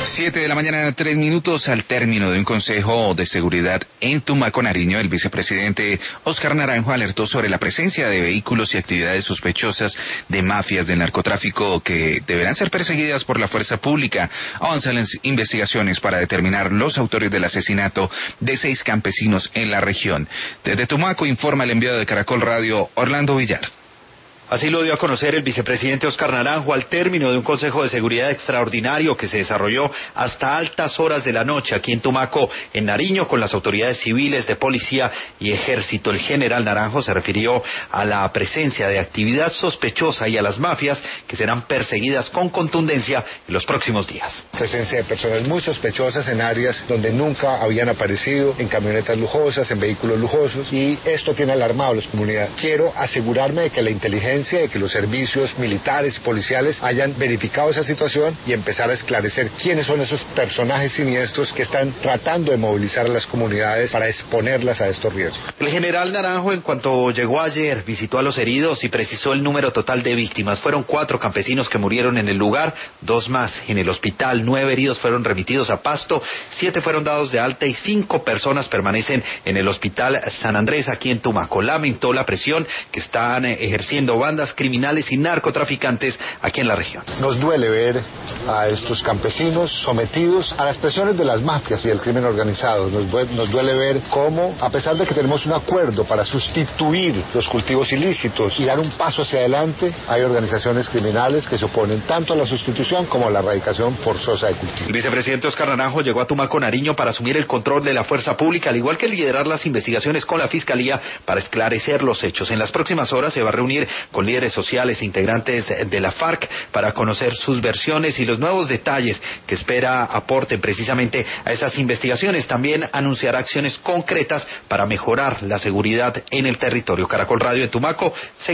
7 de la mañana, 3 minutos. Al término de un consejo de seguridad en Tumaco, Nariño, el vicepresidente Óscar Naranjo alertó sobre la presencia de vehículos y actividades sospechosas de mafias del narcotráfico que deberán ser perseguidas por la fuerza pública. Avanzan las investigaciones para determinar los autores del asesinato de 6 campesinos en la región. Desde Tumaco informa el enviado de Caracol Radio, Orlando Villar. Así lo dio a conocer el vicepresidente Óscar Naranjo al término de un consejo de seguridad extraordinario que se desarrolló hasta altas horas de la noche aquí en Tumaco, en Nariño, con las autoridades civiles, de policía y ejército. El general Naranjo se refirió a la presencia de actividad sospechosa y a las mafias que serán perseguidas con contundencia en los próximos días. Presencia de personas muy sospechosas en áreas donde nunca habían aparecido, en camionetas lujosas, en vehículos lujosos, y esto tiene alarmado a las comunidades. Quiero asegurarme de que la inteligencia, de que los servicios militares y policiales hayan verificado esa situación y empezar a esclarecer quiénes son esos personajes siniestros que están tratando de movilizar a las comunidades para exponerlas a estos riesgos. El general Naranjo, en cuanto llegó ayer, visitó a los heridos y precisó el número total de víctimas. Fueron 4 campesinos que murieron en el lugar, 2 más en el hospital, 9 heridos fueron remitidos a Pasto, 7 fueron dados de alta y 5 personas permanecen en el hospital San Andrés aquí en Tumaco. Lamentó la presión que están ejerciendo bandas criminales y narcotraficantes aquí en la región. Nos duele ver a estos campesinos sometidos a las presiones de las mafias y del crimen organizado. Nos duele ver cómo, a pesar de que tenemos un acuerdo para sustituir los cultivos ilícitos y dar un paso hacia adelante, hay organizaciones criminales que se oponen tanto a la sustitución como a la erradicación forzosa de cultivos. El vicepresidente Óscar Naranjo llegó a Tumaco, Nariño, para asumir el control de la fuerza pública, al igual que liderar las investigaciones con la Fiscalía para esclarecer los hechos. En las próximas horas se va a reunir con líderes sociales e integrantes de la FARC para conocer sus versiones y los nuevos detalles que espera aporten precisamente a esas investigaciones. También anunciará acciones concretas para mejorar la seguridad en el territorio. Caracol Radio en Tumaco.